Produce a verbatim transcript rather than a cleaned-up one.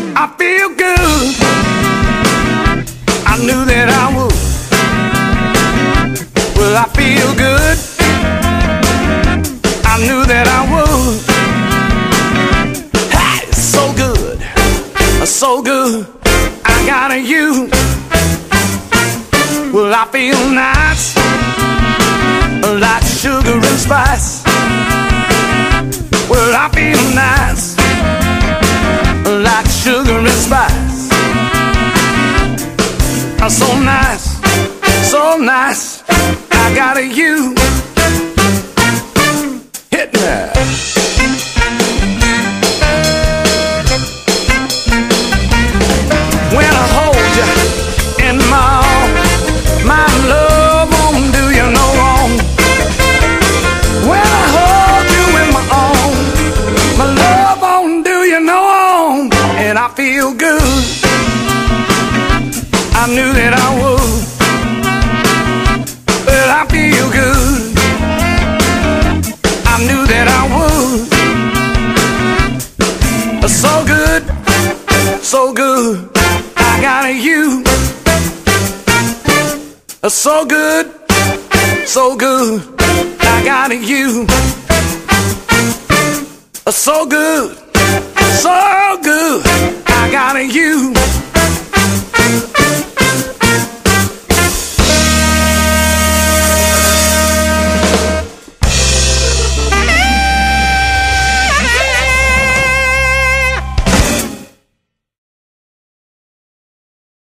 I feel good. I knew that I would. Well, I feel good. I knew that I would. Hey, it's so good, so good. I got a you. Well, I feel nice, like sugar and spice. Well, I feel nice, like sugar and spice. So nice, so nice. I got a you. Hit me. When I hold you in my arms, my love won't do you no wrong. When I hold you in my arms, my love won't do you no wrong. And I feel good. I knew that I would. Well, I feel good. I knew that I would. So good, so good. I got a you. So good, so good. I got a you. So good, so good. I got a you.